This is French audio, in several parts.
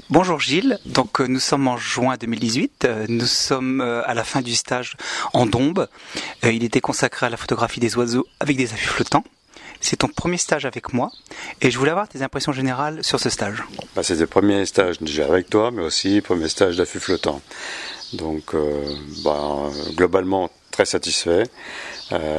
Bonjour Gilles, donc nous sommes en juin 2018, nous sommes à la fin du stage en Dombes. Il était consacré à la photographie des oiseaux avec des affûts flottants. C'est ton premier stage avec moi et je voulais avoir tes impressions générales sur ce stage. C'est le premier stage déjà avec toi, mais aussi le premier stage d'affût flottant. Donc globalement très satisfait. Pourquoi ?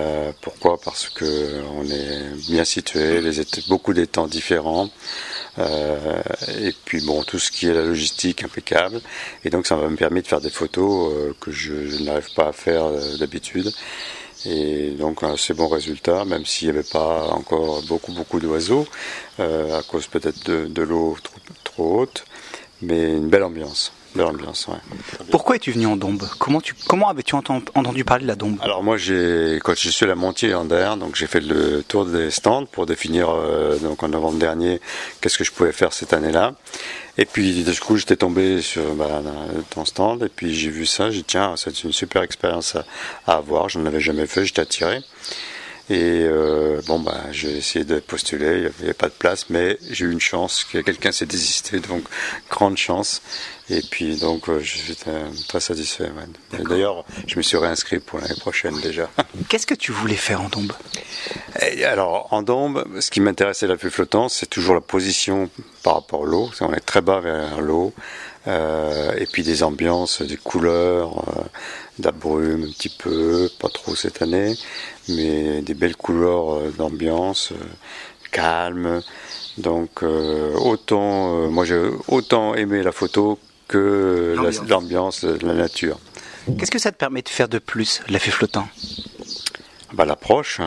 Parce qu'on est bien situé, beaucoup d'étangs différents. Et puis tout ce qui est la logistique impeccable, et donc ça m'a permis de faire des photos que je n'arrive pas à faire d'habitude, et donc un assez bon résultat, même s'il n'y avait pas encore beaucoup d'oiseaux à cause peut-être de l'eau trop haute, mais une belle ambiance. Ouais. Pourquoi es-tu venu en Dombes ? Comment avais-tu entendu parler de la Dombe ? Alors moi, quand je suis à la Montier-Landaire, donc j'ai fait le tour des stands pour définir donc en novembre dernier qu'est-ce que je pouvais faire cette année-là. Et puis du coup, j'étais tombé sur ton stand et puis j'ai vu ça. J'ai dit tiens, c'est une super expérience à avoir. Je n'en avais jamais fait, j'étais attiré. Et j'ai essayé de postuler, il n'y avait pas de place, mais j'ai eu une chance, que quelqu'un s'est désisté, donc grande chance. Et puis donc je suis très satisfait. Ouais. D'ailleurs, je me suis réinscrit pour l'année prochaine déjà. Qu'est-ce que tu voulais faire en Dombes ? Alors en Dombes, ce qui m'intéressait l'affût flottant, c'est toujours la position par rapport à l'eau. On est très bas vers l'eau. Et puis des ambiances, des couleurs, de la brume un petit peu, pas trop cette année, mais des belles couleurs d'ambiance, calme. Donc moi j'ai autant aimé la photo que l'ambiance de la nature. Qu'est-ce que ça te permet de faire de plus, l'affût flottant ? L'approche,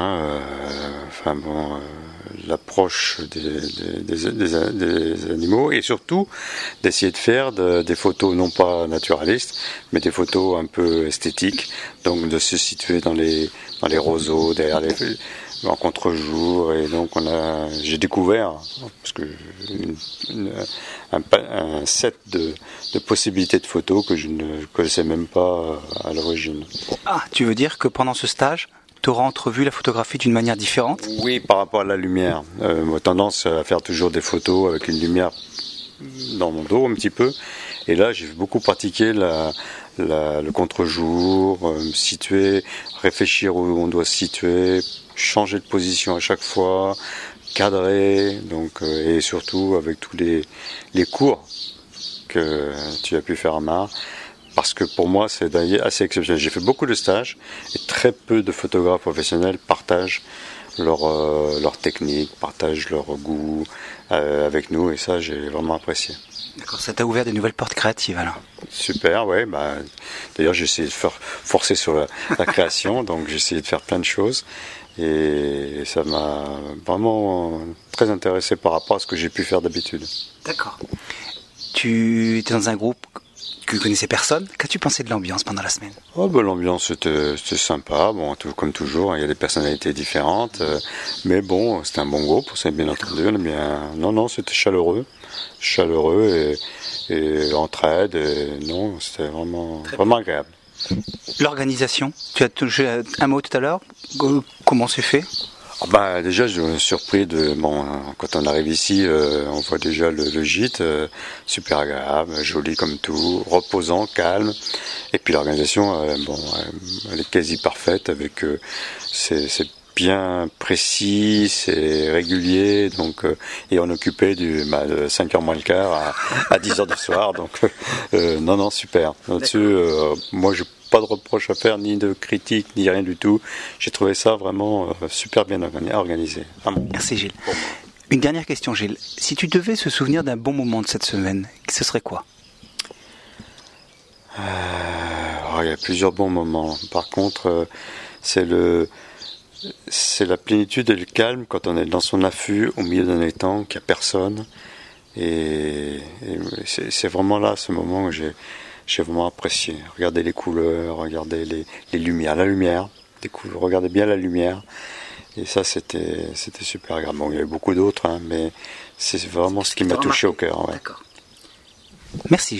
l'approche des animaux, et surtout d'essayer de faire des photos non pas naturalistes, mais des photos un peu esthétiques, donc de se situer dans les roseaux, derrière en contre-jour, et donc j'ai découvert parce que un set de possibilités de photos que je ne connaissais même pas à l'origine. Ah, tu veux dire que pendant ce stage, tu auras entrevu la photographie d'une manière différente ? Oui, par rapport à la lumière. Moi, tendance à faire toujours des photos avec une lumière dans mon dos un petit peu. Et là, j'ai beaucoup pratiqué le contre-jour, me situer, réfléchir où on doit se situer, changer de position à chaque fois, cadrer, et surtout avec tous les cours que tu as pu faire à Mar. Parce que pour moi, c'est assez exceptionnel. J'ai fait beaucoup de stages et très peu de photographes professionnels partagent leur technique, partagent leur goût avec nous, et ça, j'ai vraiment apprécié. D'accord, ça t'a ouvert des nouvelles portes créatives alors. Super, ouais. D'ailleurs, j'ai essayé de forcer sur la création, donc j'ai essayé de faire plein de choses. Et ça m'a vraiment très intéressé par rapport à ce que j'ai pu faire d'habitude. D'accord. Tu étais dans un groupe que tu connaissais personne. Qu'as-tu pensé de l'ambiance pendant la semaine ? L'ambiance c'était sympa, comme toujours, il y a des personnalités différentes, mais c'était un bon groupe, c'est bien entendu, c'était chaleureux et entraide, c'était vraiment agréable. L'organisation, tu as touché un mot tout à l'heure, comment c'est fait ? Déjà, je suis surpris quand on arrive ici, on voit déjà le gîte, super agréable, joli comme tout, reposant, calme. Et puis l'organisation, elle est quasi parfaite avec, c'est bien précis, c'est régulier, et on occupait de 5h moins le quart à 10h du soir, super. Là-dessus, moi je pas de reproche à faire, ni de critique, ni rien du tout. J'ai trouvé ça vraiment super bien organisé. Vraiment. Merci Gilles. Une dernière question Gilles. Si tu devais se souvenir d'un bon moment de cette semaine, ce serait quoi ? Il y a plusieurs bons moments. Par contre, c'est la plénitude et le calme quand on est dans son affût au milieu d'un étang, qu'il n'y a personne. Et c'est vraiment là, ce moment où j'ai vraiment apprécié. Regardez les couleurs, regardez les lumières, regardez bien la lumière. Et ça, c'était super agréable. Il y avait beaucoup d'autres, mais c'est vraiment ce qui m'a touché au cœur. Ouais. D'accord. Merci.